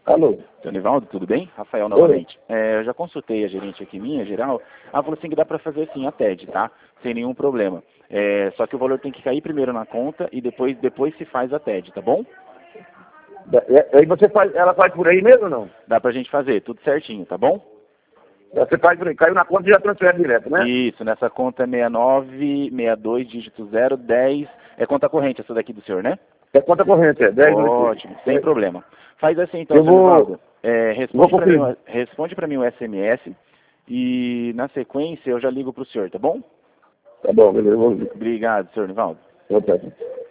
Alô? Seu Nivaldo, tudo bem? Rafael Oi. novamente. Eu já consultei a gerente aqui minha, geral. Ela falou assim que dá para fazer assim a TED, tá? Sem nenhum problema. Só que o valor tem que cair primeiro na conta e depois se faz a TED, tá bom? Aí você faz, ela faz por aí mesmo ou não? Dá pra gente fazer, tudo certinho, tá bom? Você faz por aí, caiu na conta e já transfere direto, né? Isso, nessa conta 6962, dígito 010. É conta corrente essa daqui do senhor, né? É conta corrente, é 10 Ótimo, sem problema. Faz assim então, Eu seu Nivaldo. vou conferir. Responde para mim o SMS e na sequência eu já ligo pro senhor, tá bom? Tá bom, beleza, eu vou ver. Obrigado, senhor Nivaldo. Tá.